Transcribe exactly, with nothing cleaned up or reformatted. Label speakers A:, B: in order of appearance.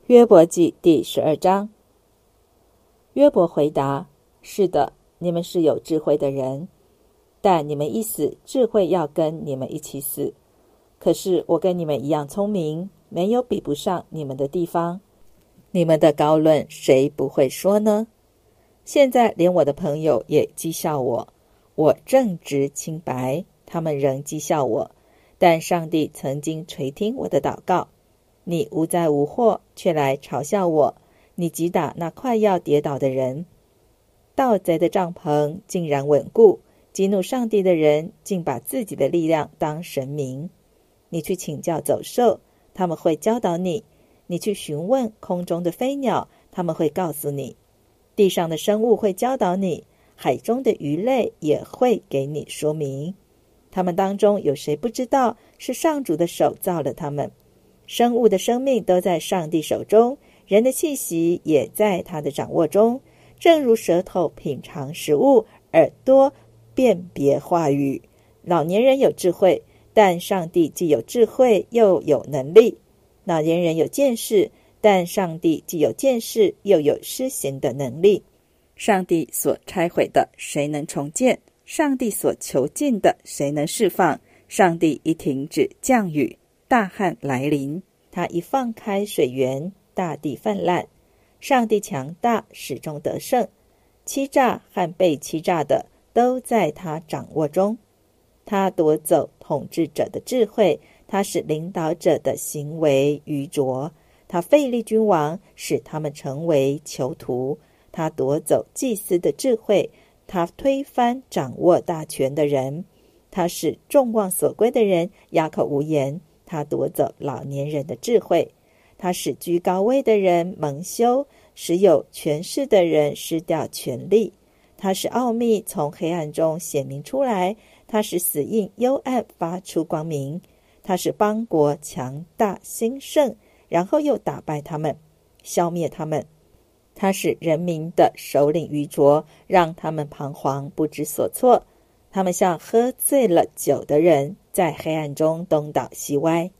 A: 约伯记第十二章。约伯回答：是的，你们是有智慧的人，但你们一死，智慧要跟你们一起死。可是我跟你们一样聪明，没有比不上你们的地方。你们的高论谁不会说呢？现在连我的朋友也讥笑我，我正直清白，他们仍讥笑我。但上帝曾经垂听我的祷告。你无灾无祸，却来嘲笑我，你击打那快要跌倒的人。盗贼的帐篷竟然稳固，激怒上帝的人竟把自己的力量当神明。你去请教走兽，他们会教导你；你去询问空中的飞鸟，他们会告诉你；地上的生物会教导你，海中的鱼类也会给你说明。他们当中有谁不知道是上主的手造了他们？生物的生命都在上帝手中，人的气息也在他的掌握中。正如舌头品尝食物，耳朵辨别话语。老年人有智慧，但上帝既有智慧又有能力。老年人有见识，但上帝既有见识又有施行的能力。上帝所拆毁的，谁能重建？上帝所囚禁的，谁能释放？上帝一停止降雨，大旱来临，他一放开水源，大地泛滥。上帝强大，始终得胜。欺诈和被欺诈的都在他掌握中。他夺走统治者的智慧，他使领导者的行为愚拙。他废立君王，使他们成为囚徒。他夺走祭司的智慧，他推翻掌握大权的人。他使众望所归的人哑口无言。他夺走老年人的智慧，他使居高位的人蒙羞，使有权势的人失掉权力。他使奥秘从黑暗中显明出来，他使死荫幽暗发出光明。他使邦国强大兴盛，然后又打败他们，消灭他们。他使人民的首领愚拙，让他们彷徨不知所措。他们像喝醉了酒的人，在黑暗中东倒西歪。